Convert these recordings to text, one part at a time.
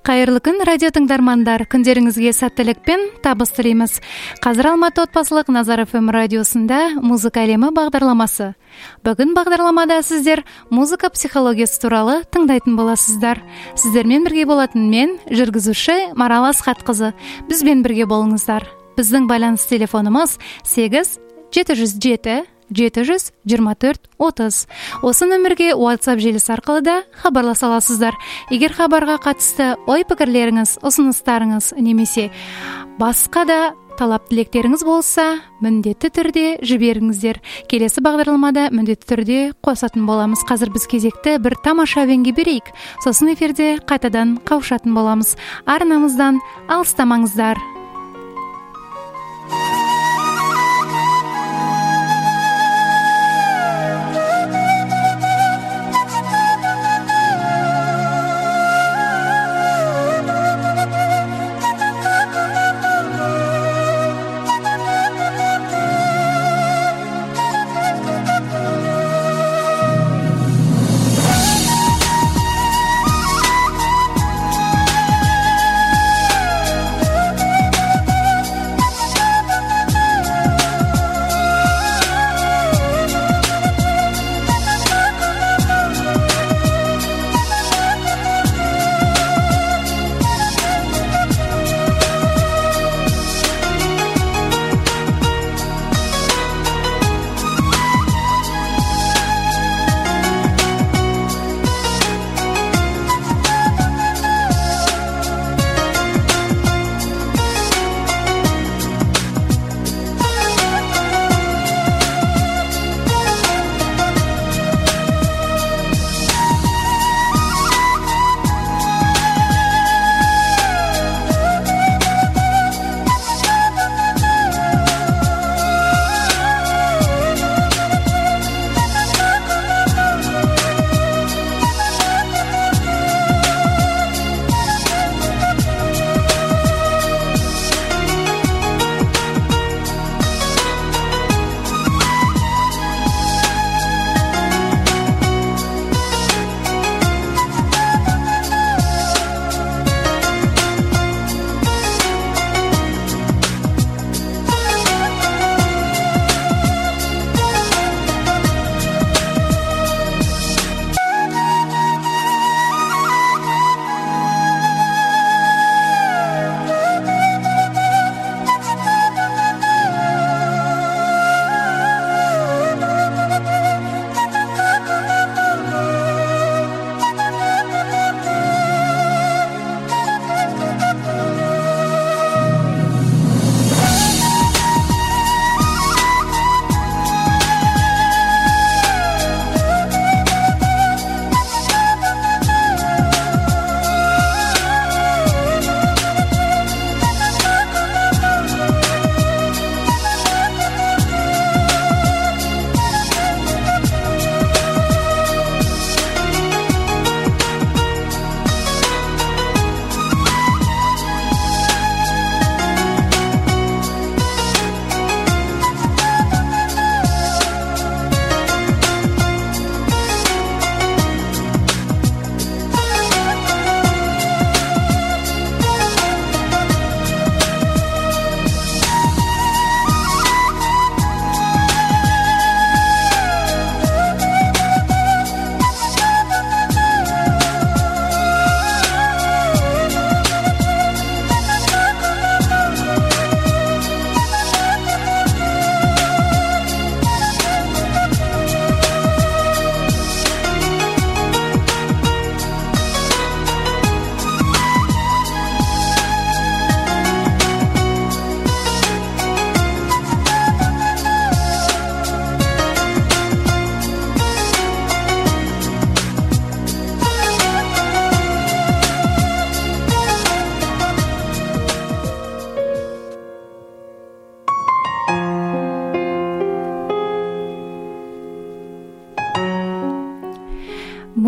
Кайырлы күн, радио тыңдармандар. Күндеріңізге сәттілік пен табыс тілейміз. Қазір Алматы отбасылық Назар ФМ радиосында музыка әлемі бағдарламасы. Бүгін бағдарламада сіздер музыка психологиясы туралы тыңдайтын боласыздар. Сіздермен бірге болатын мен, жүргізуші Марал Асхатқызы. Бізбен бірге болыңыздар. Біздің байланыс телефонымыз 8-707-724-30. Осы нөмірге WhatsApp желісі арқылы да хабарласа аласыздар. Егер хабарға қатысты ой-пікірлеріңіз, ұсыныстарыңыз немесе басқа да талап тілектеріңіз болса, міндетті түрде жіберіңіздер. Келесі бағдарламада міндетті түрде қосатын боламыз. Қазір біз кезекті бір тамаша әуенге берейік. Сосын эфирде қайтадан қауышатын боламыз. Арнамыздан алыстамаңыздар.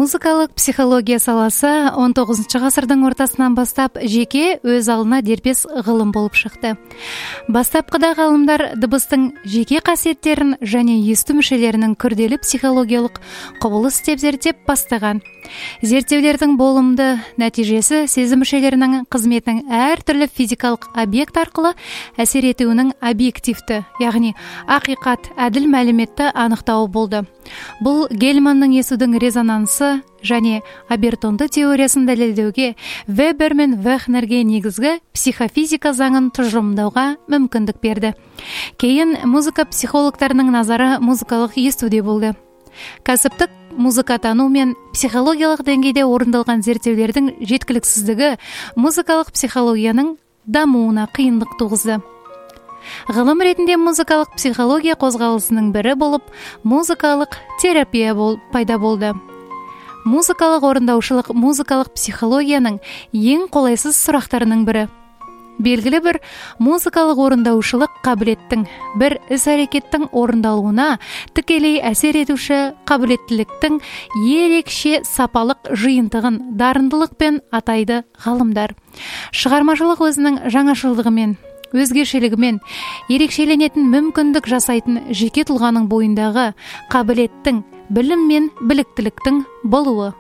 Музыкалык психология саласы 19-ғасырдың ортасынан бастап жеке өз алдына дербес ғылым болып шықты. Бастапқыда ғалымдар дыбыстың жеке қасиеттерін және есту мүшелерінің күрделі психологиялық құбылыс деп зерттеп бастаған. Зерттеулердің болымды нәтижесі сезім мүшелерінің қызметінің әртүрлі физикалық объект арқылы әсер етуінің объективті, яғни ақиқат, әділ мәліметті анықтауы болды. Бұл Гельманның естудің резонансы және Обертонды теориясын дәлелдеуге, Вебер мен Вехнерге негізгі психофизика заңын тұжырымдауға мүмкіндік берді. Кейін музыка психологтарының назары музыкалық естуде болды. Кәсіптік музыкатану мен психологиялық деңгейде орындалған зерттеулердің жеткіліксіздігі музыкалық психологияның дамуына қиындық туғызды. Ғылым ретінде музыкалық психология қозғалысының бірі болып, музыкалық терапия пайда болды. Музыкалық орындаушылық музыкалық психологияның ең қолайсыз сұрақтарының бірі. Белгілі бір музыкалық орындаушылық қабілеттің бір іс-әрекеттің орындалуына тікелей әсер етуші қабілеттіліктің ерекше сапалық жиынтығын дарындылықпен атайды ғалымдар. Шығармашылық өзінің жаңашылдығымен, өзгешелігімен ерекшеленетін мүмкіндік жасайтын жеке тұлғаның бойындағы қабілеттің, білім мен біліктіліктің болуы.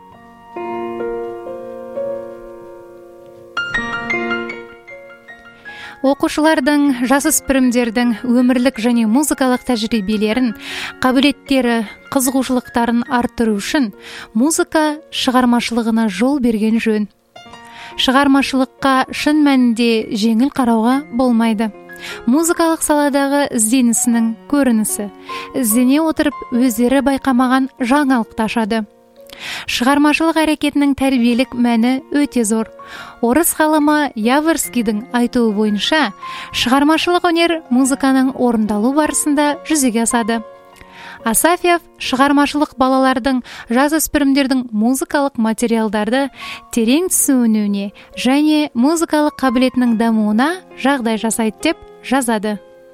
Оқушылардың, жасөспірімдердің өмірлік және музыкалық тәжірибелерін, қабілеттері, қызығушылықтарын арттыру үшін музыка шығармашылығына жол берген жөн. Шығармашылыққа шын мәнінде жеңіл қарауға болмайды. Музыкалық саладағы ізденісінің көрінісі, іздене отырып өздері байқамаған жаңалықты ашады. Шығармашылық әрекетінің тәрбиелік мәні өте зор. Орыс ғалымы Яворскийдің айтуы бойынша, шығармашылық өнер музыканың орындалу барысында жүзеге асады. Асафьев шығармашылық балалардың, жасөспірімдердің музыкалық материалдарды терең түсінуіне және музыкалық қабілетінің дамуына жағдай жасайды деп жазады.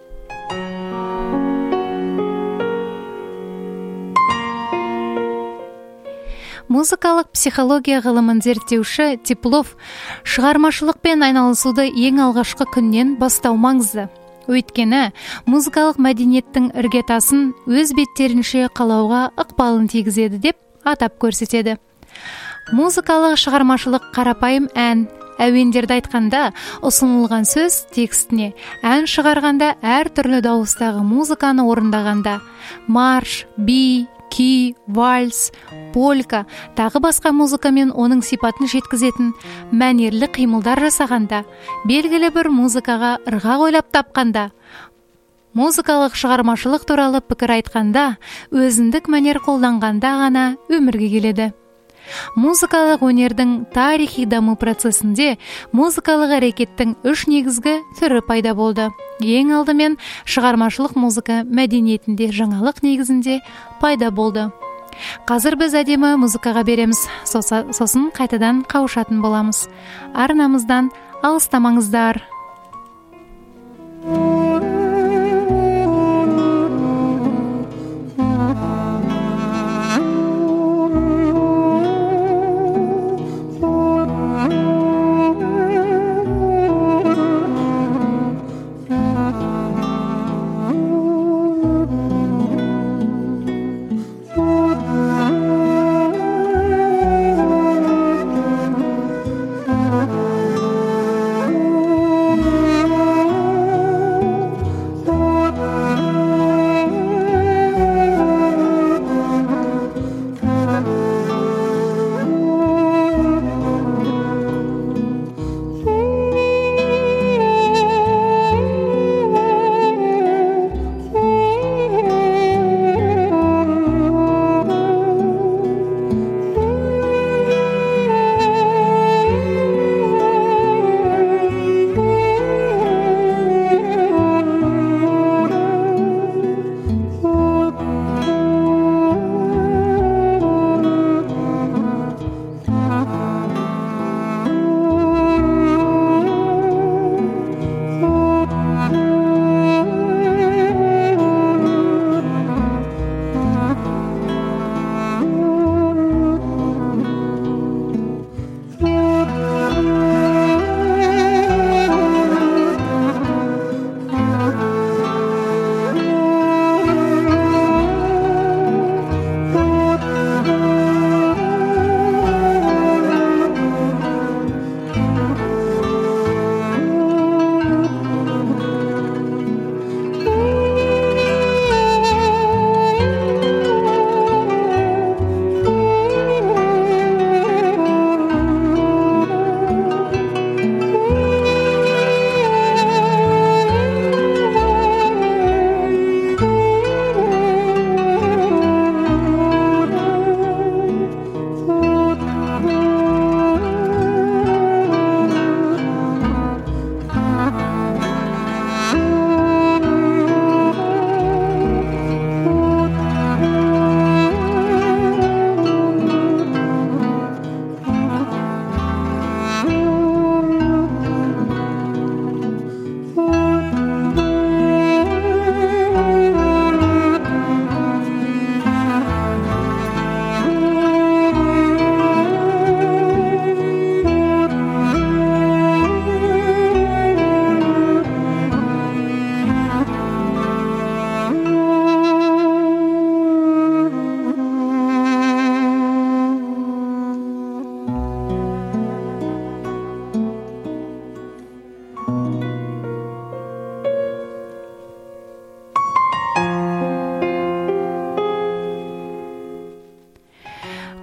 Музыкалық психология ғылымын зерттеуші Теплов шығармашылықпен айналысуды ең алғашқы күннен бастау маңызды. Өйткені музыкалық мәдениеттің іргетасын өз беттерінше қалауға ықпалын тигізеді деп атап көрсетеді. Музыкалық шығармашылық қарапайым ән, әуендерді айтқанда ұсынылған сөз текстіне, ән шығарғанда әр түрлі дауыстағы музыканы орындағанда, марш, би, ки, вальс, полька, тағы басқа музыкамен оның сипатын жеткізетін мәнерлі қимылдар жасағанда, белгілі бір музыкаға ырғақ ойлап тапқанда, музыкалық шығармашылық туралы пікір айтқанда, өзіндік мәнер қолданғанда ғана өмірге келеді. Музыкалық өнердің тарихи даму процесінде музыкалық әрекеттің үш негізгі түрі пайда болды. Ең алдымен шығармашылық музыка мәдениетінде жаңалық негізінде пайда болды. Қазір біз әдемі музыкаға береміз, сосын қайтадан қауышатын боламыз. Арнамыздан алыстамаңыздар.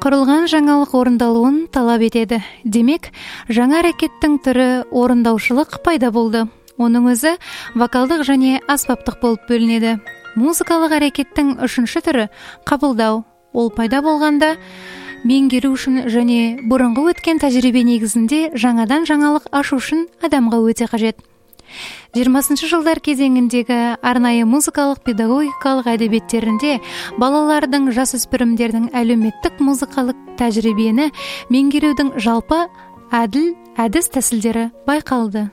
құрылған жаңалық орындалуын талап етеді. Демек, жаңа әрекеттің түрі орындаушылық пайда болды. Оның өзі вокалдық және аспаптық болып бөлінеді. Музыкалық әрекеттің үшінші түрі қабылдау. Ол пайда болғанда меңгеру үшін және бұрынғы өткен тәжірибе негізінде жаңадан жаңалық ашу үшін адамға өте қажет. 20 жылдар кезеңіндегі арнайы музыкалық педагогикалық әдебиеттерінде балалардың, жасөспірімдердің әлеуметтік музыкалық тәжірибені меңгерудің жалпы әділ әдіс тәсілдері байқалды.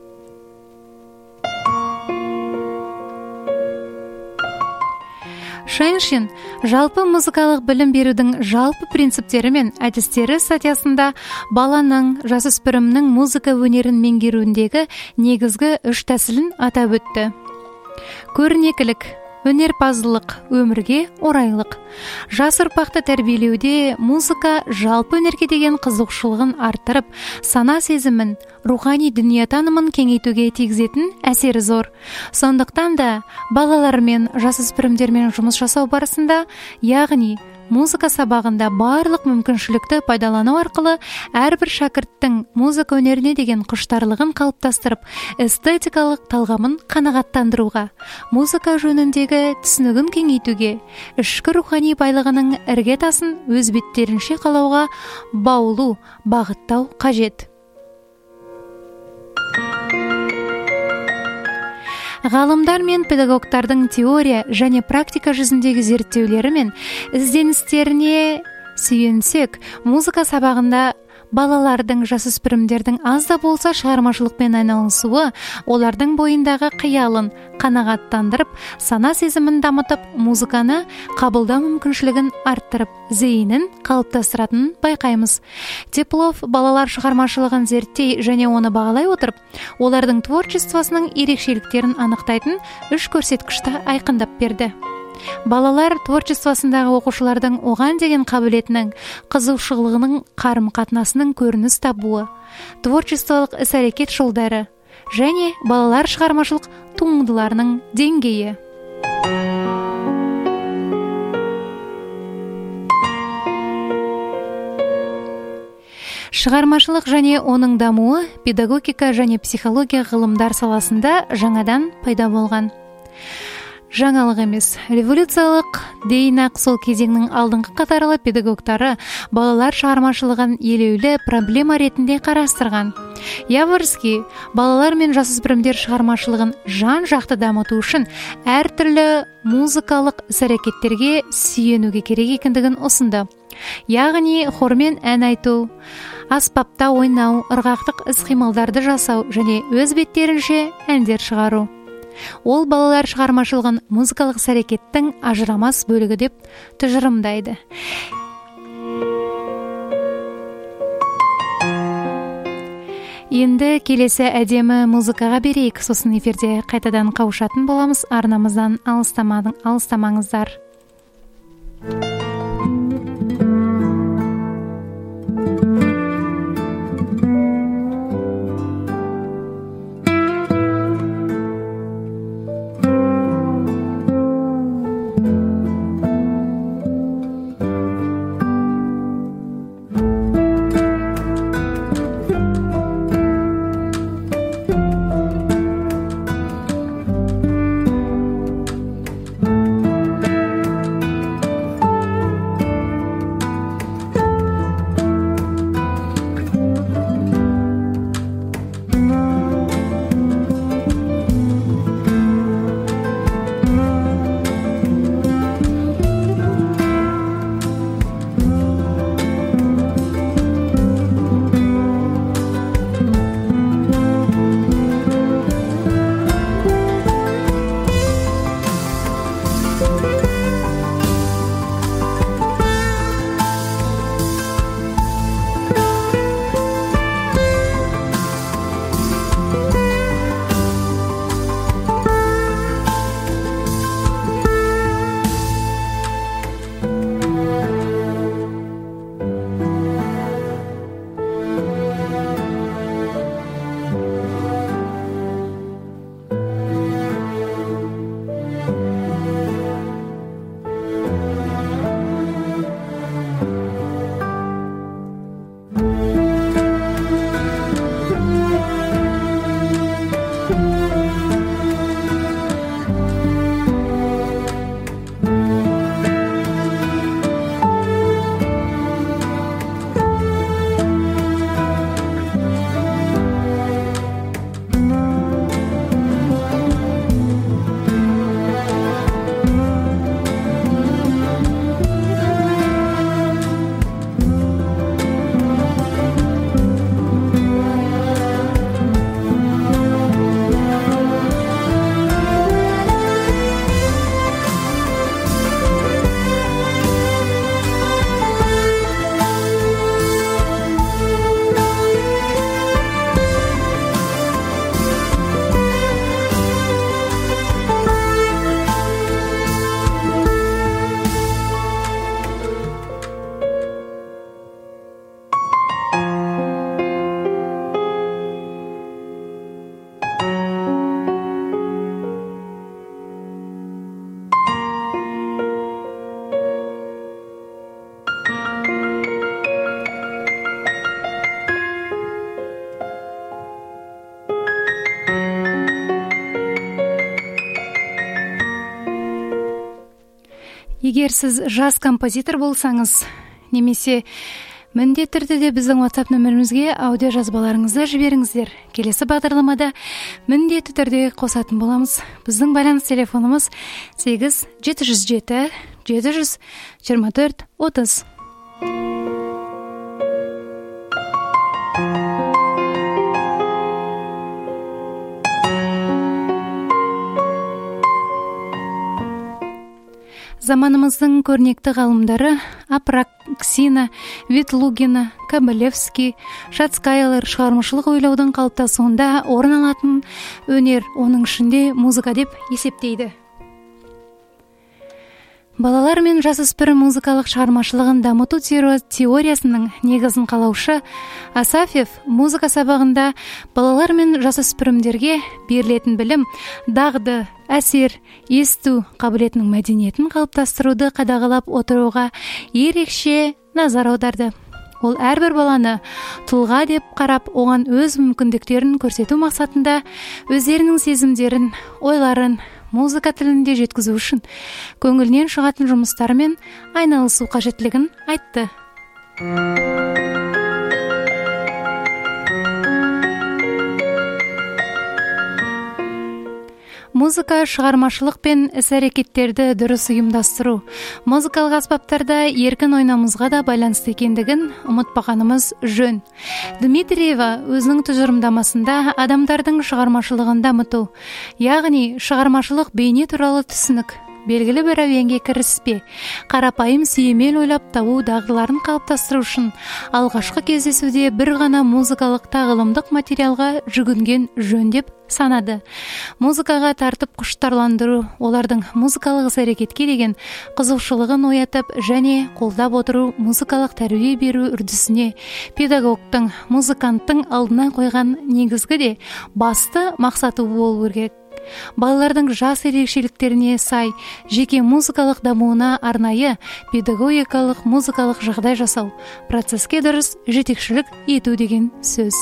Шэньшин жалпы музыкалық білім берудің жалпы принциптері мен әдістері статьясында баланың, жасөспірімнің музыка өнерін меңгеруіндегі негізгі 3 тәсілін атап өтті. Көрнекілік, өнерпаздылық, өмірге орайлық. Жас ұрпақты тәрбиелеуде музыка жалпы өнерге деген қызығушылығын арттырып, сана сезімін, рухани дүниетанымын кеңейтуге тигізетін әсері зор. Сондықтан да балалармен, жасөспірімдермен жұмыс жасау барысында, яғни музыка сабағында барлық мүмкіншілікті пайдалану арқылы әрбір шәкірттің музыка өнеріне деген құштарлығын қалыптастырып, эстетикалық талғамын қанағаттандыруға, музыка жөніндегі түсінігін кеңейтуге, ішкі рухани байлығының іргетасын өз беттерінше қалауға баулу, бағыттау қажет. Ғалымдар мен педагогтардың теория және практика жүзіндегі зерттеулері мен ізденістеріне сүйенсек, музыка сабағында балалардың, жасөспірімдердің аз да болса шығармашылықпен айналысуы, олардың бойындағы қиялын қанағаттандырып, сана сезімін дамытып, музыканы қабылдау мүмкіншілігін арттырып, зейінін қалыптастыратынын байқаймыз. Теплов балалар шығармашылығын зерттей және оны бағалай отырып, олардың творчествосының ерекшеліктерін анықтайтын 3 көрсеткішті айқындап берді. Балалар творчествосындағы оқушылардың оған деген қабілетінің, қызығушылығының қарым-қатынасының көрініс табуы, творчестволық іс-әрекет жолдары және балалар шығармашылық туындыларының деңгейі. Шығармашылық және оның дамуы педагогика және психология ғылымдар саласында жаңадан пайда болған. Жаңалық емес, революциялық дейін-ақ сол кезеңнің алдыңғы қатарлы педагогтары балалар шығармашылығын елеулі проблема ретінде қарастырған. Яворский балалар мен жасөспірімдер шығармашылығын жан-жақты дамыту үшін әртүрлі музыкалық іс-әрекеттерге сүйенуге керек екендігін ұсынды. Яғни хормен ән айту, аспапта ойнау, ырғақтық іс-қимылдарды жасау және өз беттерінше әндер шығару. Ол балалар шығармашылығын музыкалық іс-әрекеттің ажырамас бөлігі деп тұжырымдайды. Енді келесі әдемі музыкаға берейік, сосын эфирде қайтадан қауышатын боламыз. Арнамыздан алыстамаңыздар. Егер сіз жас композитор болсаңыз, немесе міндетті түрде біздің WhatsApp нөмірімізге аудио жазбаларыңызды жіберіңіздер. Келесі бағдарламада міндетті түрде қосатын боламыз. Біздің байланыс телефонымыз 8-707-724-30. Заманымыздың көрнекті ғалымдары Апраксина, Ветлугина, Кабалевский, Шацкаялар шығармашылық ойлаудың қалыптасуында орын алатын өнер, оның ішінде музыка деп есептейді. Балалар мен жасөспірім музыкалық шығармашылығын дамыту теориясының негізін қалаушы Асафьев музыка сабағында балалар мен жасөспірімдерге берілетін білім, дағды, әсер, есту қабілетінің мәдениетін қалыптастыруды қадағалап отыруға ерекше назар аударды. Ол әрбір баланы тұлға деп қарап, оған өз мүмкіндіктерін көрсету мақсатында өздерінің сезімдерін, ойларын музыка тілінде жеткізу үшін көңілінен шығатын жұмыстармен айналысу қажеттілігін айтты. Музыка шығармашылық пен іс-әрекеттерді дұрыс ұйымдастыру, музыкалық аспаптарда еркін ойнауымызға да байланысты екендігін ұмытпағанымыз жөн. Дмитриева өзінің тұжырымдамасында адамдардың шығармашылығын дамыту, яғни шығармашылық бейне туралы түсінік, белгілі бір әуенге кіріспе, қарапайым сүйемел ойлап табу дағдыларын қалыптастыру үшін алғашқы кездесуде бір ғана музыкалық тағылымдық материалға жүгінген жөн деп санады. Музыкаға тартып құштарландыру, олардың музыкалық іс-әрекетке деген қызығушылығын оятып және қолдап отыру музыкалық тәрбие беру үрдісіне педагогтың, музыканттың алдына қойған негізгі де басты мақсаты болу керек. Балалардың жас ерекшеліктеріне сай жеке музыкалық дамуына арнайы педагогикалық музыкалық жағдай жасау, процеске дұрыс жетекшілік ету деген сөз.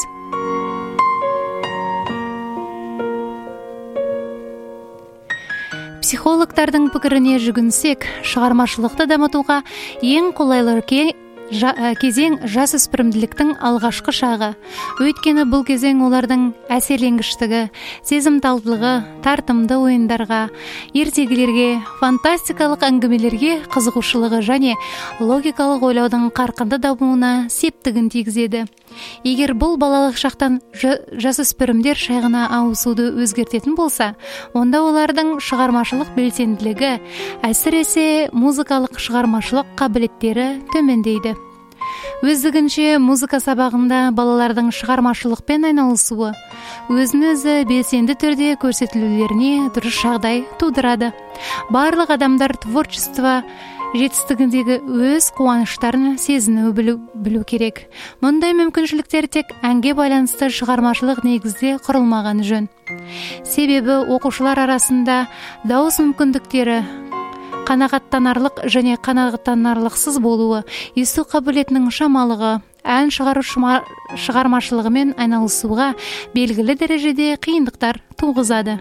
Психологтардың пікіріне жүгінсек, шығармашылықты дамытуға ең қолайлы кезең жасөспірімділіктің алғашқы шағы. Өйткені бұл кезең олардың әсерленгіштігі, сезімталдылығы, тартымды ойындарға, ертегілерге, фантастикалық әңгімелерге қызығушылығы және логикалық ойлаудың қарқынды дамуына септігін тигізеді. Егер бұл балалық шақтан жасөспірімдер шағына ауысуды өзгертетін болса, онда олардың шығармашылық белсенділігі, әсіресе музыкалық шығармашылық қабілеттері төмендейді. Өздігінше музыка сабағында балалардың шығармашылықпен айналысуы, өзін-өзі белсенді түрде көрсетілулеріне дұрыс жағдай тудырады. Барлық адамдар творчество жетістігіндегі өз қуаныштарын сезіну білу керек. Мұндай мүмкіншіліктер тек әнге байланысты шығармашылық негізде құрылмаған жөн. Себебі оқушылар арасында дауыс мүмкіндіктері, қанағаттанарлық және қанағаттанарлықсыз болуы, есту қабілетінің шамалығы, ән шығару шығармашылығымен айналысуға белгілі дәрежеде қиындықтар туғызады.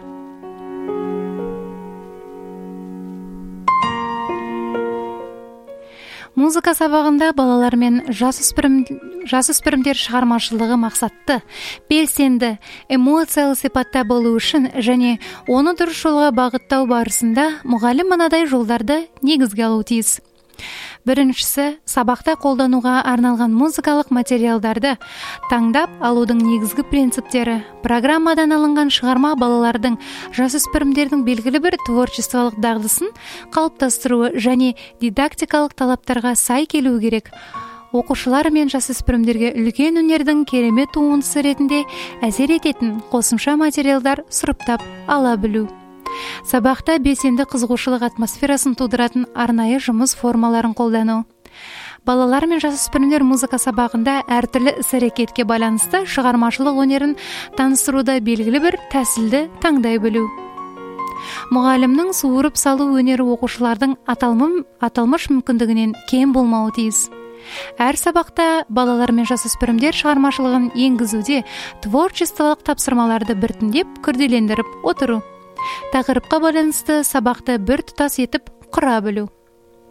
Музыка сабағында балалар мен жасөспірімдер шығармашылығы мақсатты, белсенді, эмоциялы сипатта болу үшін және оны дұрыс жолға бағыттау барысында мұғалім мынадай жолдарды негізге алуы тиіс. Біріншісі, сабақта қолдануға арналған музыкалық материалдарды таңдап алудың негізгі принциптері. Программадан алынған шығарма балалардың, жасөспірімдердің белгілі бір творчестволық дағдысын қалыптастыруы және дидактикалық талаптарға сай келуі керек. Оқушылар мен жасөспірімдерге үлкен өнердің керемет туындысы ретінде әсер ететін қосымша материалдар сұрыптап ала білу. Сабақта белсенді қызығушылық атмосферасын тудыратын арнайы жұмыс формаларын қолдану. Балалар мен жасөспірімдер музыка сабағында әртүрлі іс-әрекетке байланысты шығармашылық өнерін таныстыруда белгілі бір тәсілді таңдай білу. Мұғалімнің суырып салу өнері оқушылардың аталмыш мүмкіндігінен кем болмауы тиіс. Әр сабақта балалар мен жасөспірімдер шығармашылығын енгізуде творчестволық тапсырмаларды біртіндеп күрделендіріп отыру. Тақырыпқа байланысты сабақты бір тұтас етіп құра білу.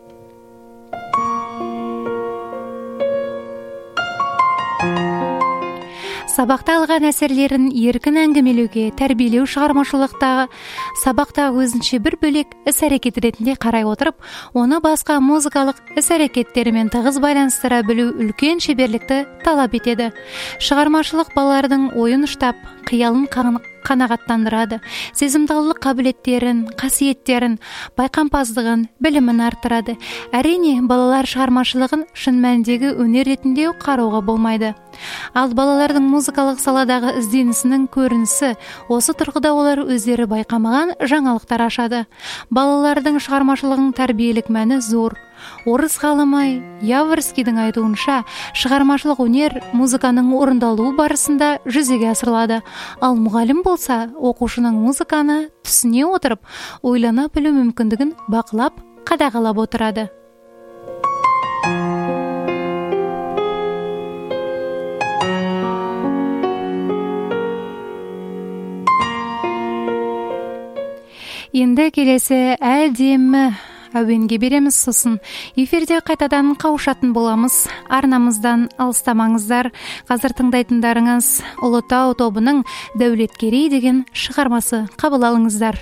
сабақта алған әсерлерін еркін әңгімелеуге, тәрбиелеу шығармашылықтағы сабақтағы өзінше бір бөлек іс-әрекет ретінде қарай отырып, оны басқа музыкалық іс-әрекеттерімен тығыз байланыстыра білу үлкен шеберлікті талап етеді. Шығармашылық балалардың ойын ұштап, қиялын қанағаттандырады, сезімталдық қабілеттерін, қасиеттерін, байқампаздығын, білімін арттырады. Әрине, балалар шығармашылығын шын мәніндегі өнер ретінде қарауға болмайды. Ал балалардың музыкалық саладағы ізденісінің көрінісі осы тұрғыда олар өздері байқамаған жаңалықтар ашады. Балалардың шығармашылығының тәрбиелік мәні зор. Орыс ғалымы Яворскийдің айтуынша, шығармашылық өнер музыканың орындалуы барысында жүзеге асырылады. Ал мұғалім болса, оқушының музыканы түсіне отырып, ойлана білу мүмкіндігін бақылап, қадағалап отырады. Енді келесі әдемі әуенге береміз, сосын эфирде қайтадан қауышатын боламыз. Арнамыздан алыстамаңыздар. Қазір тыңдайтындарыңыз Ұлытау тобының Дәулеткерей деген шығармасы. Қабыл алыңыздар.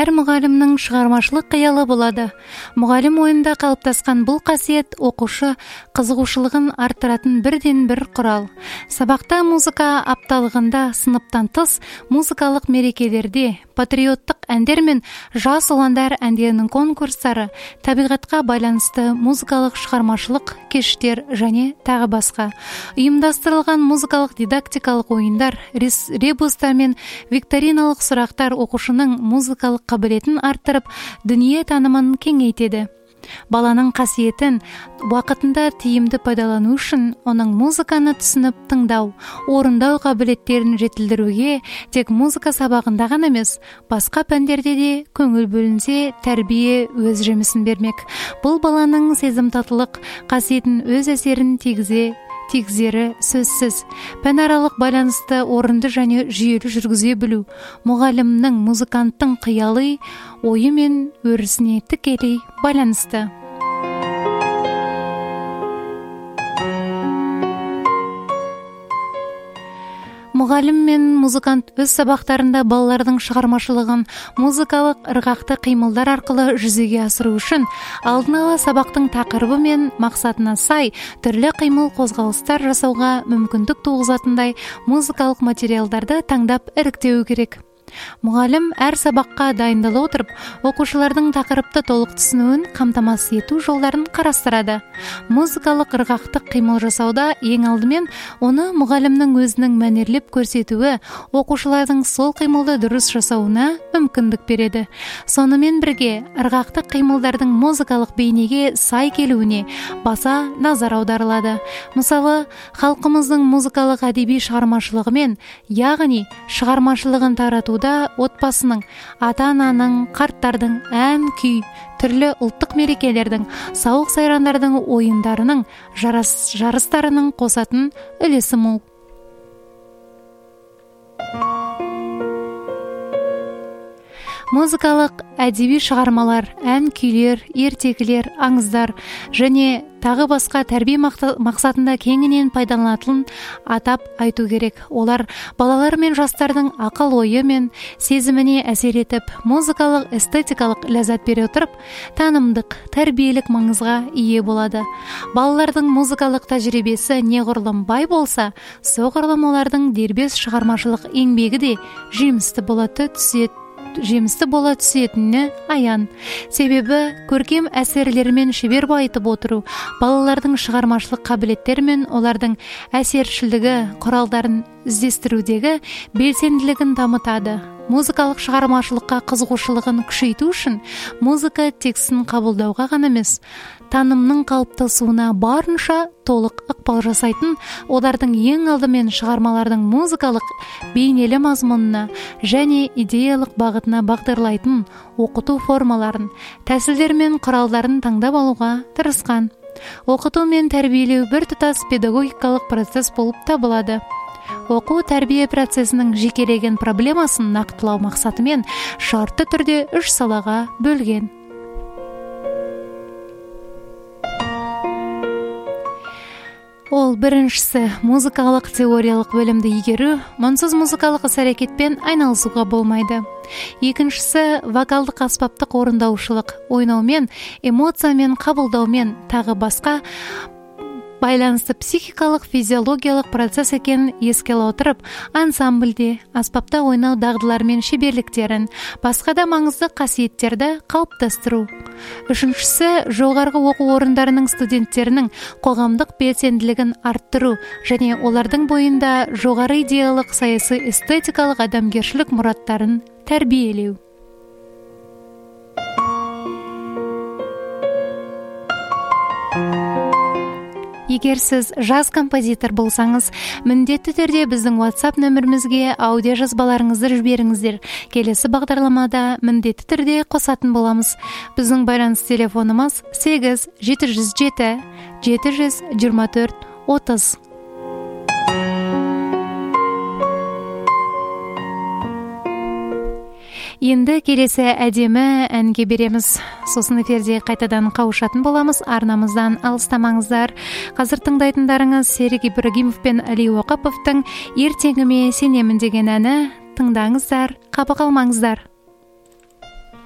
әр мұғалімнің шығармашылық қиялы болады. Мұғалім ойында қалыптасқан бұл қасиет оқушы қызығушылығын арттыратын бірден бір құрал. Сабақта музыка апталығында, сыныптан тыс музыкалық мерекелерде, патриоттық әндер мен жас ұландар әндерінің конкурстары, табиғатқа байланысты музыкалық шығармашылық кештер және тағы басқа. Ұйымдастырылған музыкалық дидактикалық ойындар, ребустар мен викториналық сұрақтар оқушының музыкалық қабілетін арттырып, дүние танымын кеңейтеді. Баланың қасиетін уақытында тиімді пайдалану үшін оның музыканы түсініп тыңдау, орындау қабілеттерін жетілдіруге тек музыка сабағында ғана емес, басқа пәндерде де көңіл бөлінсе, тәрбие өз жемісін бермек. Бұл баланың сезімталдық қасиетін өз әсерін тигізері сөзсіз. Пәнаралық байланысты орынды және жүйелі жүргізе білу, мұғалімнің музыканттың қиялы ойы мен өрісіне тікелей байланысты. Мұғалім мен музыкант өз сабақтарында балалардың шығармашылығын музыкалық ырғақты қимылдар арқылы жүзеге асыру үшін алдын ала сабақтың тақырыбы мен мақсатына сай түрлі қимыл қозғалыстар жасауға мүмкіндік туғызатындай музыкалық материалдарды таңдап іріктеу керек. Мұғалім әр сабаққа дайындала отырып, оқушылардың тақырыпты толық түсінуін қамтамасыз ету жолдарын қарастырады. Музыкалық ырғақтық қимыл жасауда ең алдымен оны мұғалімнің өзінің мәнерлеп көрсетуі, оқушылардың сол қимылды дұрыс жасауына мүмкіндік береді. Сонымен бірге, ырғақтық қимылдардың музыкалық бейнеге сай келуіне баса назар аударылады. Мысалы, халқымыздың музыкалық әдеби шығармашылығымен, яғни шығармашылығын таратуда отбасының, ата-ананың, қарттардың ән, күй, түрлі ұлттық мерекелердің, сауық сайрандардың ойындарының, жарыстарының қосатын үлесі мол. Музыкалық әдеби шығармалар, ән, күйлер, ертегілер, аңыздар және тағы басқа тәрбие мақсатында кеңінен пайдаланылатынын атап айту керек. Олар балалар мен жастардың ақыл ойы мен сезіміне әсер етіп, музыкалық эстетикалық ләззат бере отырып, танымдық, тәрбиелік маңызға ие болады. Балалардың музыкалық тәжірибесі неғұрлым бай болса, соғұрлым олардың дербес шығармашылық еңбегі де жемісті бола түсетіні аян. Себебі көркем әсерлермен шебер байытып отыру балалардың шығармашылық қабілеттері мен олардың әсершілдігі құралдарын іздестірудегі белсенділігін дамытады. Музыкалық шығармашылыққа қызығушылығын күшейту үшін музыка текстін қабылдауға ғана емес, танымның қалыптасуына барынша толық ықпал жасайтын, олардың ең алдымен шығармалардың музыкалық бейнелі мазмұнына және идеялық бағытына бағдарлайтын оқыту формаларын, тәсілдер мен құралдарын таңдап алуға тырысқан. Оқыту мен тәрбиелеу бір тұтас педагогикалық процесс болып табылады. Оқу-тәрбие процесінің жекелеген проблемасын нақтылау мақсатымен шартты түрде 3 салаға бөлген. Ол біріншісі музыкалық теориялық бөлімді игеру, мұнсыз музыкалық іс-әрекетпен айналысуға болмайды. Екіншісі вокалдық аспаптық орындаушылық, ойнаумен, эмоциямен, қабылдаумен тағы басқа байланысты психикалық, физиологиялық процесс екенін еске ала отырып, ансамбльде аспапта ойнау дағдылары мен шеберліктерін, басқа да маңызды қасиеттерді қалыптастыру. Үшіншісі жоғарғы оқу орындарының студенттерінің қоғамдық белсенділігін арттыру және олардың бойында жоғары идеялық, саяси, эстетикалық адамгершілік мұраттарын тәрбиелеу. Егер сіз жас композитор болсаңыз, міндетті түрде біздің WhatsApp нөмірімізге аудио жазбаларыңызды жіберіңіздер. Келесі бағдарламада міндетті түрде қосатын боламыз. Біздің байланыс телефонымыз 8 707 724 30. Енді келесі әдемі әнге береміз. Сосын эфирде қайтадан қауышатын боламыз. Арнамыздан алыстамаңыздар. Қазір тыңдайтындарыңыз Серік Ибрагимов пен Әли Уақаповтың «Ертеңіме сенемін» деген әні. Тыңдаңыздар, қапы қалмаңыздар.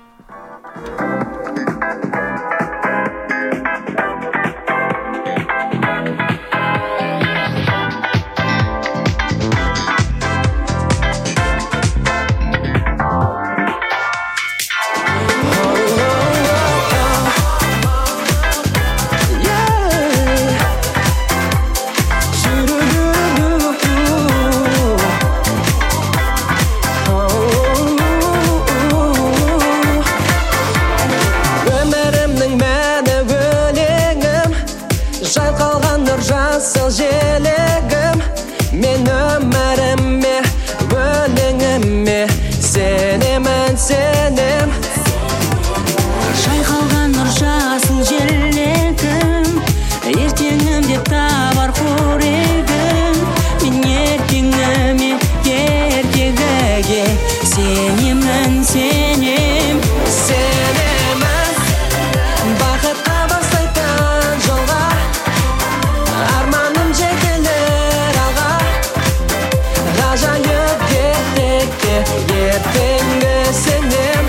Жасыл желегім, мен өміріме, өлеңіме сенемін, сенем. Жайқалған нұр жасыл желегім, ертеңім деп табар қорегім. Мен ертеңіме, ертегіге сенемін, сенем. Сенемін бақытқа бастайтын жолға, арманым жетелер алға. Ғажайып ертекке ертеңгі сенем.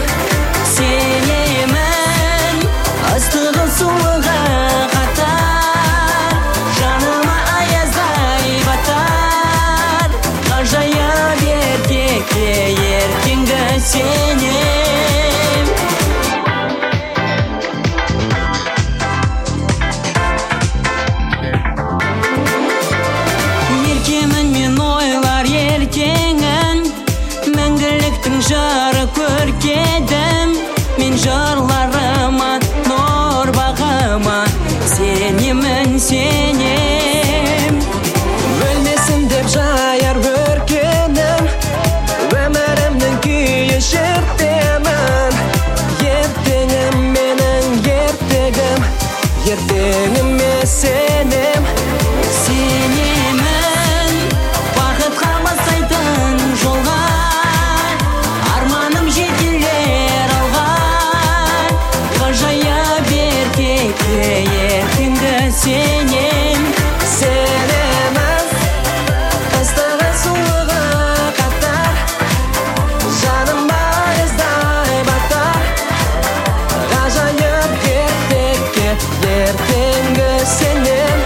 Сенемін ыстығы суығы қатар, жаныма аяздай батар. Ғажайып ертекке ертеңгі сенем. Еркемін мен ойлар ертеңін, мәңгіліктің жары көркедім. Мен жырларыма, нұр бағыма сенемін, сенем. Өлмесін деп жаяр өркенім, өмірімнің күйі шертемін. Ертеңім менің ертегім, ертеңіме сенем. Сенемін бақытқа бастайтын жолға, арманым жетелер алға. Ғажайып ертекке ертеңгі сенем. Сенемін ыстығы суығы қатар, жаныма аяздай батар. Ғажайып ертекке ертеңгі сенем.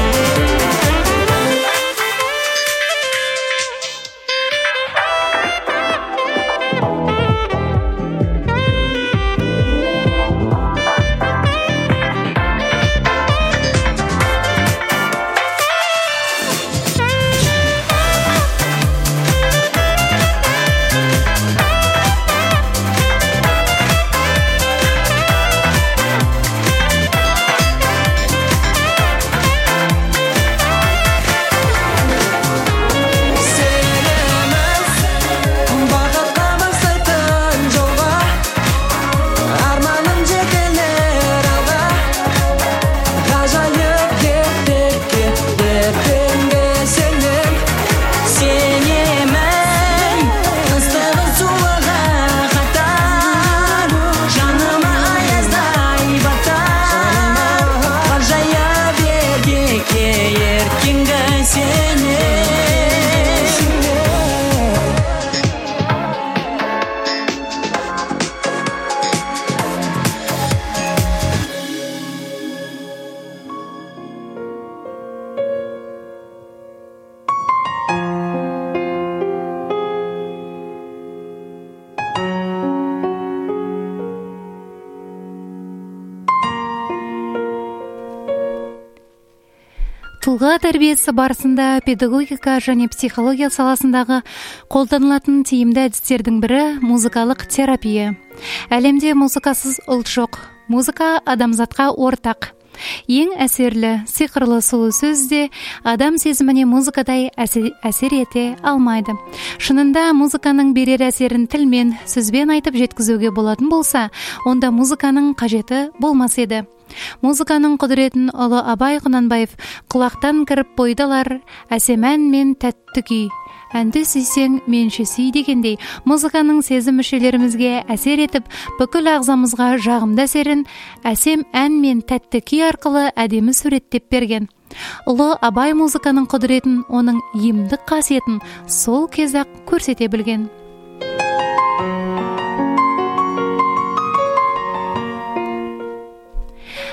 Тұлға тәрбиесі барысында педагогика және психология саласындағы қолданылатын тиімді әдістердің бірі музыкалық терапия. Әлемде музыкасыз ұлт жоқ. Музыка адамзатқа ортақ. Ең әсерлі, сиқырлы сұлу сөз де адам сезіміне музыкадай әсер ете алмайды. Шынында музыканың берер әсерін тілмен, сөзбен айтып жеткізуге болатын болса, онда музыканың қажеті болмас еді. Музыканың құдіретін ұлы Абай Құнанбаев құлақтан кіріп бойдалар, әсем ән мен тәтті күй. Әнді сүйсең менші сүй дегендей, музыканың сезім мүшелерімізге әсер етіп, бүкіл ағзамызға жағымды әсерін әсем ән мен тәтті күй арқылы әдемі суреттеп берген. Ұлы Абай музыканың құдіретін, оның емдік қасиетін сол кез-ақ көрсете білген.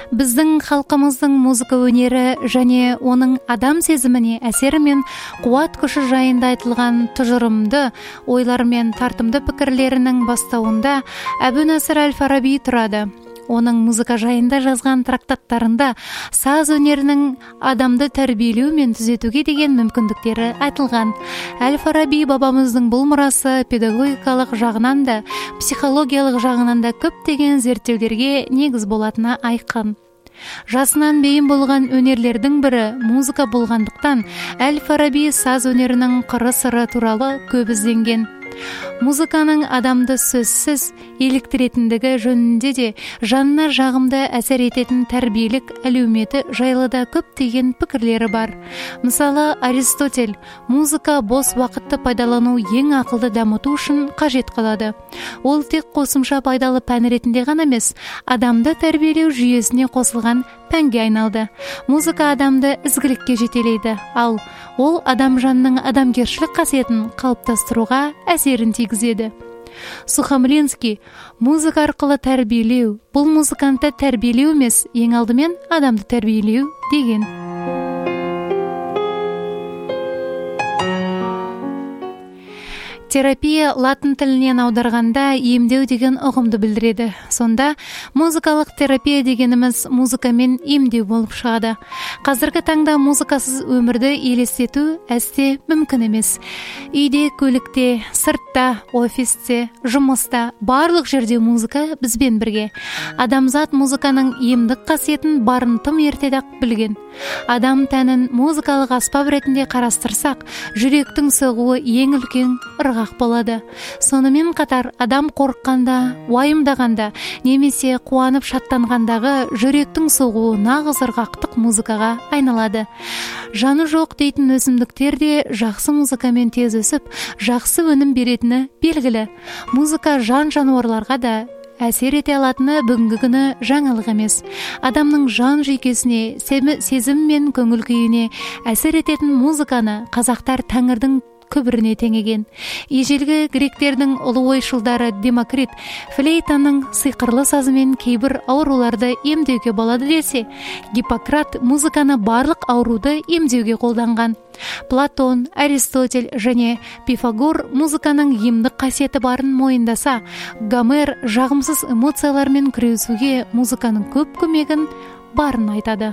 Біздің халқымыздың музыка өнері және оның адам сезіміне әсері мен қуат күші жайында айтылған тұжырымды ойлар мен тартымды пікірлерінің бастауында Әбу Насыр әл-Фараби тұрады. Оның музыка жайында жазған трактаттарында саз өнерінің адамды тәрбиелеу мен түзетуге деген мүмкіндіктері айтылған. Әл-Фараби бабамыздың бұл мұрасы педагогикалық жағынан да, психологиялық жағынан да көптеген зерттеулерге негіз болатыны айқын. Жасынан бейім болған өнерлердің бірі музыка болғандықтан, Әл-Фараби саз өнерінің қыры-сыры туралы көп ізденген. Музыканың адамды сөзсіз еліктіретіндігі жөнінде де жанына жағымды әсер ететін тәрбиелік әлеуметі жайлы да көптеген пікірлері бар. Мысалы, Аристотель музыка бос уақытты пайдалану ең ақылды дамыту үшін қажет қылады. Ол тек қосымша пайдалы пән ретінде ғана емес, адамды тәрбиелеу жүйесіне қосылған пәнге айналды. Музыка адамды ізгілікке жетелейді, ал ол адам жанының адамгершілік қасиетін қалыптастыруға әсерін тигізеді. Сухомлинский музыка арқылы тәрбиелеу, бұл музыкантты тәрбиелеу емес, ең алдымен адамды тәрбиелеу деген. Терапия латын тілінен аударғанда емдеу деген ұғымды білдіреді. Сонда музыкалық терапия дегеніміз музыкамен емдеу болып шығады. Қазіргі таңда музыкасыз өмірді елестету әсте мүмкін емес. Үйде, көлікте, сыртта, офисте, жұмыста, барлық жерде музыка бізбен бірге. Адамзат музыканың емдік қасиетін барын тым ертеден білген. Адам тәнін музыкалық аспап ретінде қарастырсақ, жүректің соғуы ең үлкен ырғақ болады. Сонымен қатар адам қорыққанда, уайымдағанда, немесе қуанып шаттанғандағы жүректің соғуы нағыз ырғақтық музыкаға айналады. Жаны жоқ дейтін өсімдіктер де жақсы музыкамен тез өсіп, жақсы өнім беретіні белгілі. Музыка жан жануарларға да әсер ете алатыны бүгінгі күні жаңалық емес. Адамның жан жүйкесіне, сезім мен көңіл күйіне әсер ететін музыканы қазақтар Тәңірдің күбіріне теңеген. Ежелгі гректердің ұлы ойшылдары Демокрит флейтаның сиқырлы сазымен кейбір ауруларды емдеуге болады десе, Гиппократ музыканы барлық ауруды емдеуге қолданған. Платон, Аристотель және Пифагор музыканың емдік қасиеті барын мойындаса, Гомер жағымсыз эмоциялармен күресуге музыканың көп көмегін барын айтады.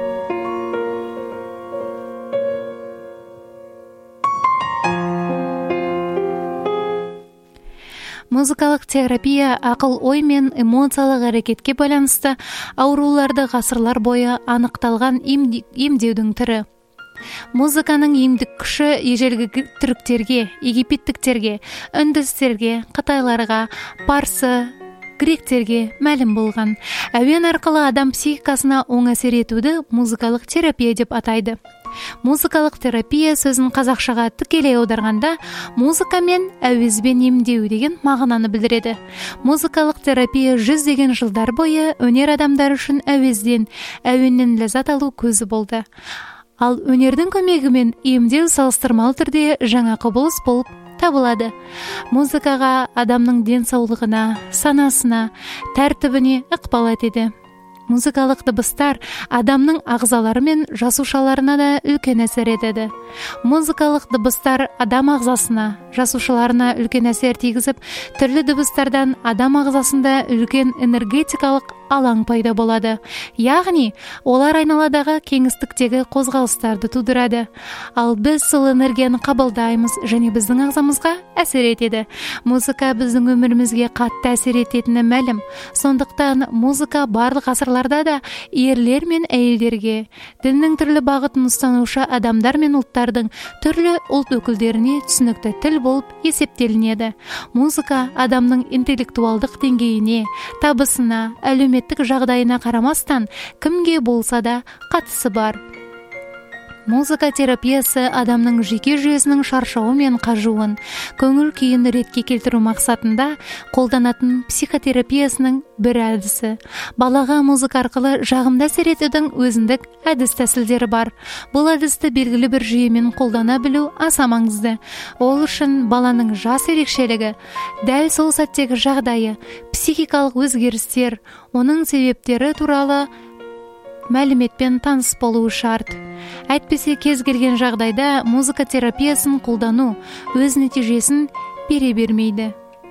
Музыкалық терапия ақыл ой мен эмоциялық әрекетке байланысты ауруларды ғасырлар бойы анықталған емдеудің түрі. Музыканың емдік күші ежелгі түріктерге, египеттіктерге, үндістерге, қытайларға, парсы, гректерге мәлім болған. Әуен арқылы адам психикасына оң әсер етуді музыкалық терапия деп атайды. Музыкалық терапия сөзін қазақшаға тікелей аударғанда музыка мен әуезбен емдеу деген мағынаны білдіреді. Музыкалық терапия жүздеген жылдар бойы өнер адамдары үшін әуезден, әуеннен ләззат алу көзі болды. Ал өнердің көмегімен емдеу салыстырмалы түрде жаңа құбылыс болып табылады. Музыкаға адамның денсаулығына, санасына, тәртібіне ықпал етеді. Музыкалық дыбыстар адамның ағзалары мен жасушаларына да үлкен әсер етеді. Музыкалық дыбыстар адам ағзасына, жасушаларына үлкен әсер тигізіп, түрлі дыбыстардан адам ағзасында үлкен энергетикалық алаң пайда болады. Яғни, олар айналадағы кеңістіктегі қозғалыстарды тудырады. Ал біз сол энергияны қабылдаймыз және біздің ағзамызға әсер етеді. Музыка біздің өмірімізге қатты әсер ететіні мәлім. Сондықтан музыка барлық ғасырларда да ерлер мен әйелдерге, діннің түрлі бағытын ұстанушы адамдар мен ұлттардың түрлі ұлт өкілдеріне түсінікті тіл болып есептелінеді. Музыка адамның интеллектуалдық деңгейіне, табысына, әлеуметтік жағдайына қарамастан кімге болса да қатысы бар. Музыка терапиясы адамның жеке жүйесінің шаршауы мен қажуын, көңіл күйін ретке келтіру мақсатында қолданатын психотерапиясының бір әдісі. Балаға музыка арқылы жағымды әсер етудің өзіндік әдіс тәсілдері бар. Бұл әдісті белгілі бір жүйемен қолдана білу аса маңызды. Ол үшін баланың жас ерекшелігі, дәл сол сәттегі жағдайы, психикалық өзгерістер, оның себептері туралы мәліметпен таныс болуы шарт. Әйтпесе кез келген жағдайда музыка терапиясын қолдану өз нәтижесін бере бермейді.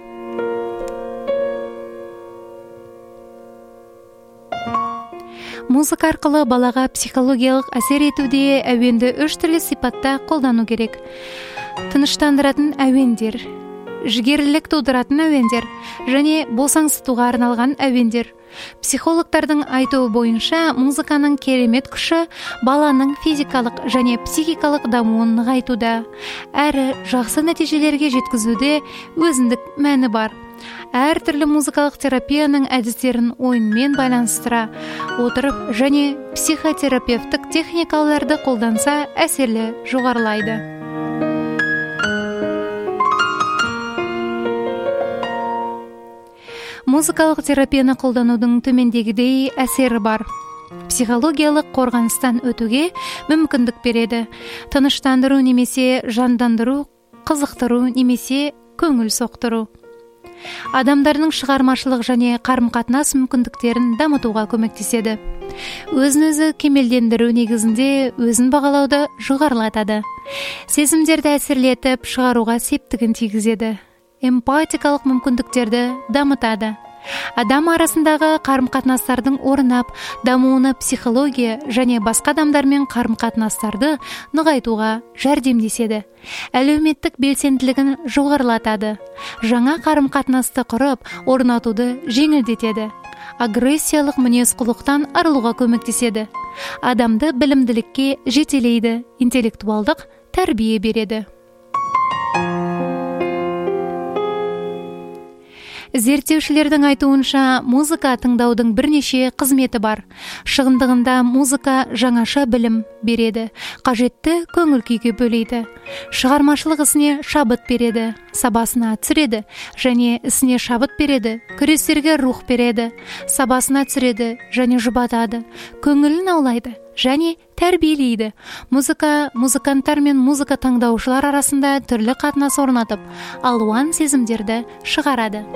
Музыка арқылы балаға психологиялық әсер етуде әуенді 3 түрлі сипатта қолдану керек. Тыныштандыратын әуендер, жігерлілік тудыратын әуендер және босаңсытуға арналған әуендер. Психологтардың айтуы бойынша музыканың керемет күші баланың физикалық және психикалық дамуын нығайтуда, әрі жақсы нәтижелерге жеткізуде өзіндік мәні бар. Әр түрлі музыкалық терапияның әдістерін ойынмен байланыстыра отырып және психотерапевтік техникаларды қолданса әсерлі жоғарылайды. Музыкалық терапияны қолданудың төмендегідей әсері бар. Психологиялық қорғаныстан өтуге мүмкіндік береді. Тыныштандыру немесе жандандыру, қызықтыру немесе көңіл соқтыру. Адамдардың шығармашылық және қарым-қатынас мүмкіндіктерін дамытуға көмектеседі. Өзін-өзі кемелдендіру негізінде өзін бағалауды жоғарылатады. Сезімдерді әсерлетіп шығаруға септігін тигізеді. Эмпатикалық мүмкіндіктерді дамытады. Адам арасындағы қарым-қатынастардың орнап, дамуына психология және басқа адамдармен қарым-қатынастарды нығайтуға жәрдемдеседі. Әлеуметтік белсенділігін жоғарылатады. Жаңа қарым-қатынасты құрып, орнатуды жеңілдетеді. Агрессиялық мінез-құлықтан арылуға көмектеседі. Адамды білімділікке жетелейді, интеллектуалдық тәрбие береді. Зерттеушілердің айтуынша, музыка тыңдаудың бірнеше қызметі бар. Шығындығында музыка жаңаша білім береді, қажетті көңіл күйге бөлейді. Шығармашылық ісіне шабыт береді, сабасына түсіреді және ісіне шабыт береді, күрестерге рух береді, сабасына түсіреді және жұбатады, көңілін аулайды және тәрбиелейді. Музыка музыканттар мен музыка таңдаушылар арасында түрлі қатынас орнатып, алуан сезімдерді шығарады.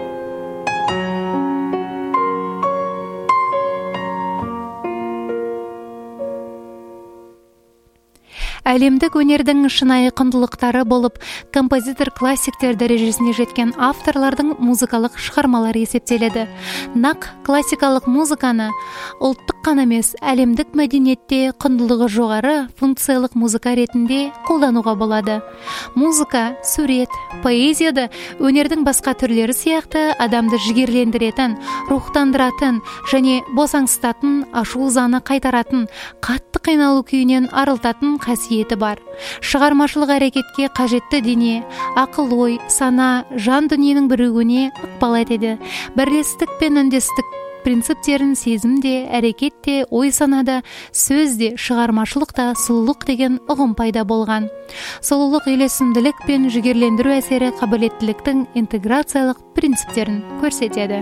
Әлемдік өнердің шынайы құндылықтары болып, композитор-классиктер дәрежесіне жеткен авторлардың музыкалық шығармалары есептеледі. Нақ классикалық музыканы ұлттық қана емес, әлемдік мәдениетте құндылығы жоғары функциялық музыка ретінде қолдануға болады. Музыка, сурет, поэзияда өнердің басқа түрлері сияқты адамды жігерлендіретін, рухтандыратын және босаңсытатын, ашу-ызаны қайтаратын, қатты қиналу күйінен арылтатын қасиеті бар. Шығармашылық әрекетке қажетті дене, ақыл-ой, сана, жан дүниенің бірігуіне ықпал етеді. Бірлестік пен үндестік принциптерін сезімде, әрекетте, ой-санада, сөзде, шығармашылықта сұлулық деген ұғым пайда болған. Сұлулық үйлесімділік пен жігерлендіру әсері қабілеттіліктің интеграциялық принциптерін көрсетеді.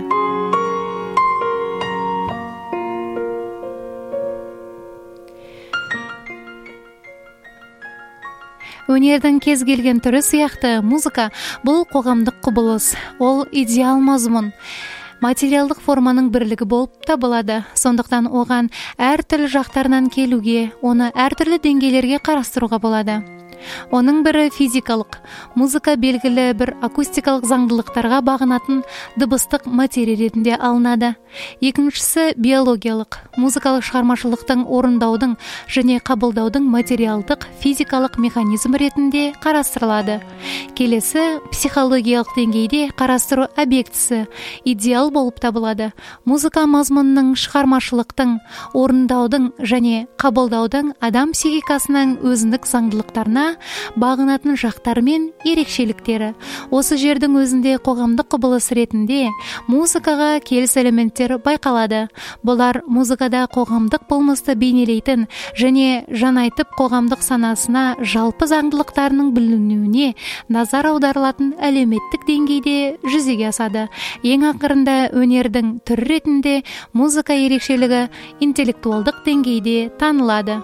Өнердің кез келген түрі сияқты музыка бұл қоғамдық құбылыс, ол идеал мазмұн, материалдық форманың бірлігі болып табылады. Сондықтан оған әртүрлі жақтарынан келуге, оны әртүрлі деңгейлерге қарастыруға болады. Оның бірі физикалық. Музыка белгілі бір акустикалық заңдылықтарға бағынатын дыбыстық материя ретінде алынады. Екіншісі биологиялық. Музыкалық шығармашылықтың орындаудың және қабылдаудың материалдық физикалық механизм ретінде қарастырылады. Келесі психологиялық деңгейде қарастыру объектісі идеал болып табылады. Музыка мазмұнының шығармашылықтың, орындаудың және қабылдаудың адам психикасының өзіндік заңдылықтарына бағынатын жақтары мен ерекшеліктері. Осы жердің өзінде қоғамдық құбылыс ретінде музыкаға келіс элементтер байқалады. Бұлар музыкада қоғамдық болмысты бейнелейтін және жанайтып қоғамдық санасына жалпы заңдылықтарының білінуіне назар аударылатын әлеуметтік деңгейде жүзеге асады. Ең ақырында өнердің түрі ретінде музыка ерекшелігі интеллектуалдық деңгейде танылады.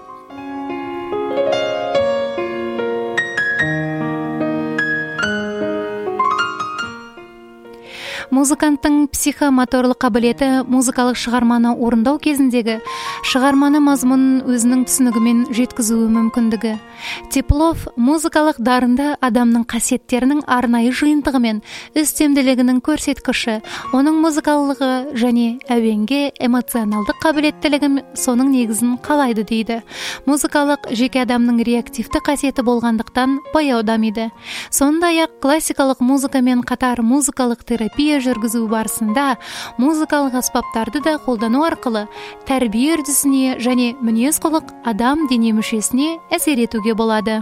Музыканттың психомоторлық қабілеті музыкалық шығарманы орындау кезіндегі шығарманы мазмұнын өзінің түсінігімен жеткізуі мүмкіндігі. Теплов музыкалық дарынды адамның қасиеттерінің арнайы жиынтығы мен үстемділігінің көрсеткіші, оның музыкалылығы және әуенге эмоционалдық қабілеттілігі соның негізін қалайды дейді. Музыкалық жеке адамның реактивті қасиеті болғандықтан баяу дамиды. Сондай-ақ классикалық музыкамен қатар музыкалық терапия жүргізу барысында музыкалық аспаптарды да қолдану арқылы тәрбие үрдісіне және мінез-құлық адам дене мүшесіне әсер етуге болады.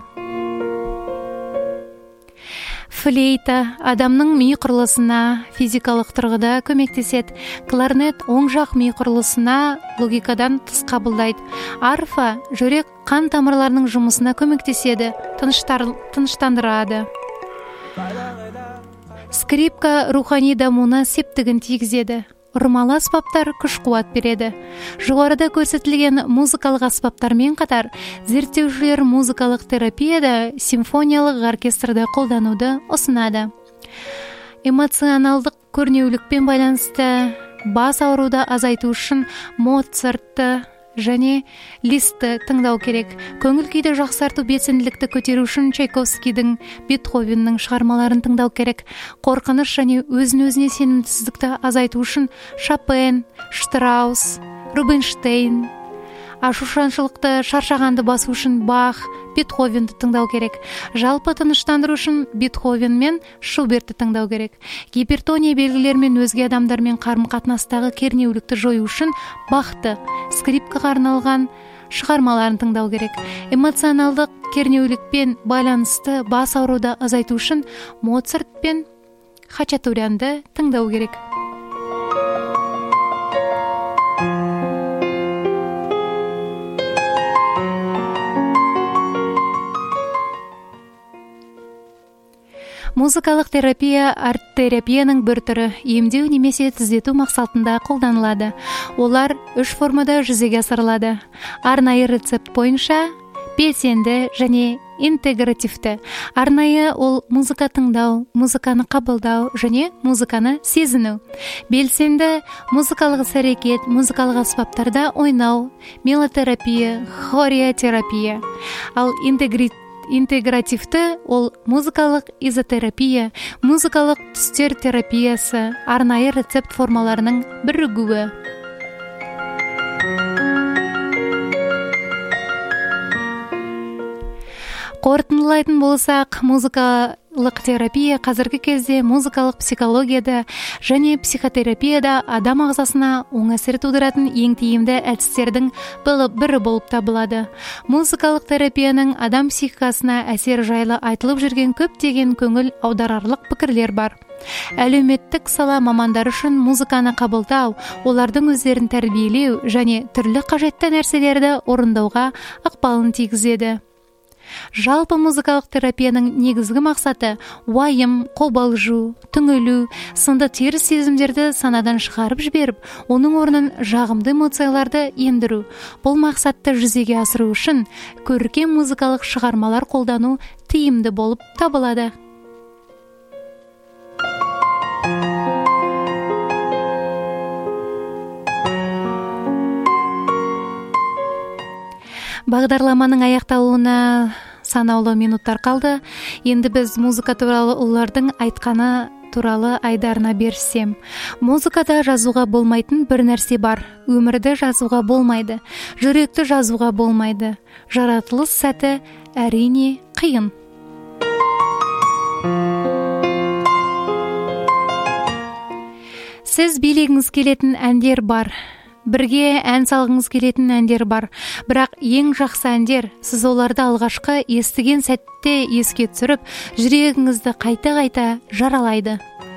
Флейта адамның ми құрылысына физикалық тұрғыда көмектеседі. Кларнет оң жақ ми құрылысына логикадан тыс қабылдайды. Арфа жүрек қан тамырларының жұмысына көмектеседі, тыныштандырады. Скрипка рухани дамуына септігін тигізеді. Ұрмалы аспаптар күш-қуат береді. Жоғарыда көрсетілген музыкалық аспаптармен қатар, зерттеушілер музыкалық терапияда симфониялық оркестрді қолдануды ұсынады. Эмоционалдық көрнеулікпен байланысты бас ауруды азайту үшін Моцартты және Листті тыңдау керек. Көңіл-күйді жақсарту белсенділікті көтеру үшін Чайковскийдің, Бетховеннің шығармаларын тыңдау керек. Қорқыныш және өзін-өзіне сенімсіздікті азайту үшін Шопен, Штраус, Рубинштейн. Ашушаншылықты, шаршағанды басу үшін Бах, Бетховенді тыңдау керек. Жалпы тыныштандыру үшін Бетховен мен Шубертті тыңдау керек. Гипертония белгілермен өзге адамдармен қарым-қатынастағы кернеулікті жою үшін Бахты, скрипкаға арналған шығармаларын тыңдау керек. Эмоционалдық кернеулікпен байланысты бас ауруды азайту үшін Моцарт пен Хачатурянды тыңдау керек. Музыкалық терапия арт-терапияның бір түрі, емдеу немесе түзету мақсатында қолданылады. Олар 3 формада жүзеге асырылады. Арнайы рецепт бойынша, белсенді және интегративті. Арнайы ол музыка тыңдау, музыканы қабылдау және музыканы сезіну. Белсенді музыкалық іс-әрекет, музыкалық аспаптарда ойнау, мелотерапия, хореотерапия. Ал интегративті ол музыкалық изотерапия, музыкалық түстер терапиясы, арнайы рецепт формаларының бірігуі. Қорытындылайтын болсақ, музыкалық терапия қазіргі кезде музыкалық психологияда және психотерапияда адам ағзасына оң әсер тудыратын ең тиімді әдістердің бірі болып табылады. Музыкалық терапияның адам психикасына әсер жайлы айтылып жүрген көптеген көңіл аударарлық пікірлер бар. Әлеуметтік сала мамандары үшін музыканы қабылдау, олардың өздерін тәрбиелеу және түрлі қажетті нәрселерді орындауға ықпалын тигізеді. Жалпы музыкалық терапияның негізгі мақсаты уайым, қобалжу, түңілу, сынды теріс сезімдерді санадан шығарып жіберіп, оның орнын жағымды эмоцияларды ендіру. Бұл мақсатты жүзеге асыру үшін көркем музыкалық шығармалар қолдану тиімді болып табылады. Бағдарламаның аяқталуына санаулы минуттар қалды. Енді біз музыка туралы олардың айтқаны туралы айдарына берсем. Музыкада жазуға болмайтын бір нәрсе бар. Өмірді жазуға болмайды. Жүректі жазуға болмайды. Жаратылыс сәті әрине қиын. Сіз билегіңіз келетін әндер бар. Бірге ән салғыңыз келетін әндер бар. Бірақ ең жақсы әндер, сіз оларды алғашқы естіген сәтте еске түсіріп, жүрегіңізді қайта-қайта жаралайды.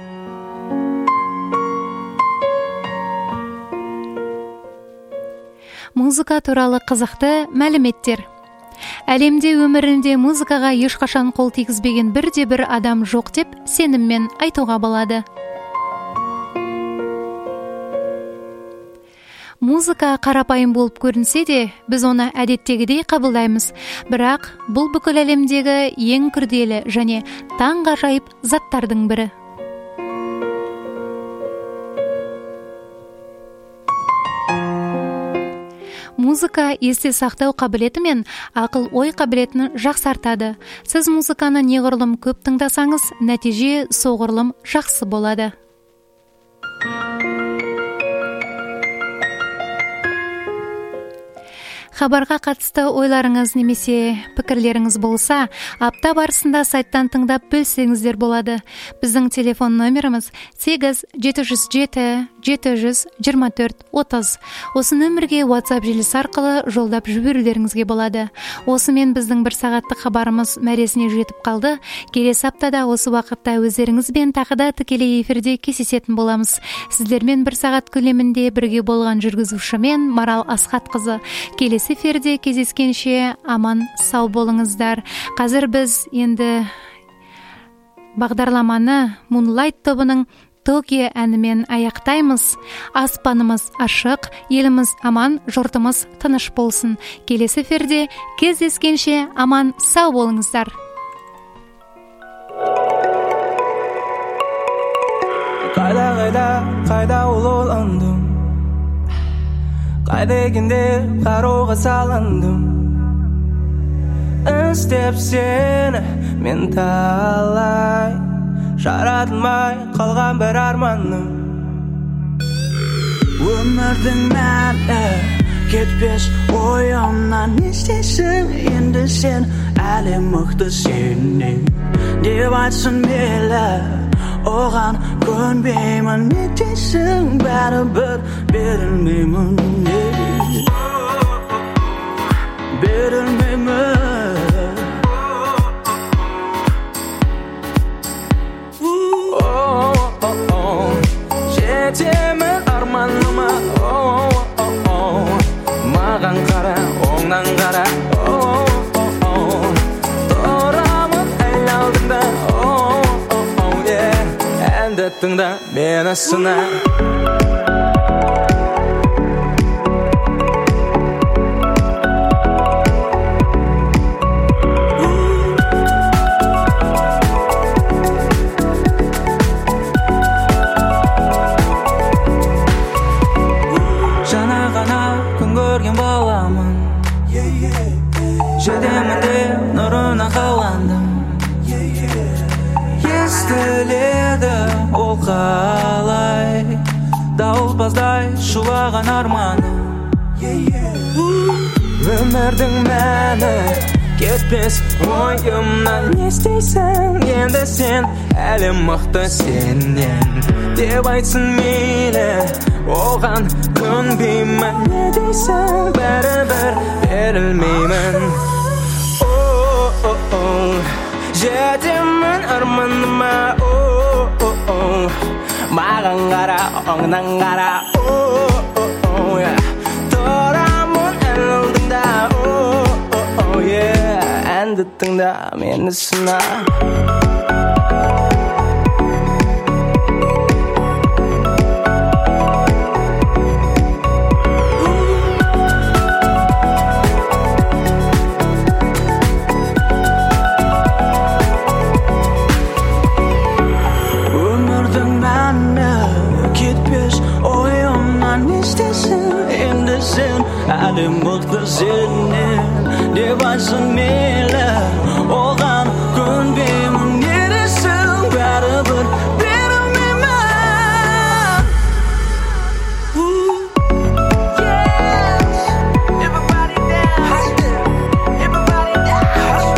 Музыка туралы қызықты мәліметтер. Әлемде өмірінде музыкаға ешқашан қол тигізбеген бірде-бір адам жоқ деп сеніммен айтуға болады. Музыка қарапайым болып көрінсе де, біз оны әдеттегідей қабылдаймыз. Бірақ бұл бүкіл әлемдегі ең күрделі және таңғажайып заттардың бірі. Музыка есте сақтау қабілеті мен ақыл ой қабілетін жақсартады. Сіз музыканы неғұрлым көп тыңдасаңыз, нәтиже соғұрлым жақсы болады. Хабарға қатысты ойларыңыз немесе пікірлеріңіз болса, апта барысында сайттан тыңдап бөлсеңіздер болады. Біздің телефон номеріміз 8-707-724-30. Осы нөмірге WhatsApp желісі арқылы жолдап жіберулеріңізге болады. Осымен біздің бір сағаттық хабарымыз мәресіне жетіп қалды. Келесі аптада осы уақытта өздеріңізбен тағы да тікелей эфирде кездесетін боламыз. Сіздермен бір сағат көлемінде бірге болған жүргізушімен Марал Асхатқызы. Келесі эфирде кездескенше аман сау болыңыздар. Қазір біз енді бағдарламаны Moonlight тобының Токио әнімен аяқтаймыз. Аспанымыз ашық, еліміз аман, жұртымыз тыныш болсын. Келесі эфирде кездескенше аман сау болыңыздар. Қайда оландым, қайда екенде қарауға салындым. Іздеп сені мен талай, жаратылмай қалған бір арманым. Өмірдің мәні кетпес ойымнан, не істейсің енді сен, әлі мықты сенен деп айтсын мейлі, оған көнбеймін. Не дейсің, бәрібір берілмеймін, берілмеймін. Жетемін арманыма, маған қара, оңнан қара, тұрамын әл алдында, әнді тыңда мені сына. Жетемін деп нұрына қаландым. Естіледі ол қалай, дауылпаздай шулаған арманым. Өмірдің мәні кетпес ойымнан. Не істейсің енді сен, әлі мықты сенен деп айтсын мейлі, оған көнбеймін. Не дейсің, бәрібір берілмеймін. Жетемін арманыма, маған қара, оңнан қара, тұрамын әл алдында, әнді тыңда мені сына. Әлі мықты сенен деп айтсын мейлі, оған көнбеймін. Не дейсің, бәрібір берілмеймін. Everybody dance, everybody dance.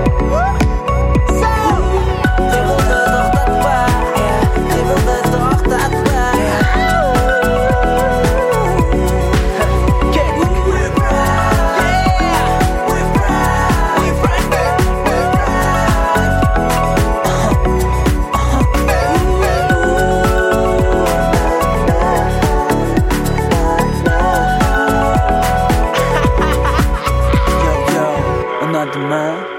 Қимылды тоқтатпа, қимылды тоқтатпа. Another man.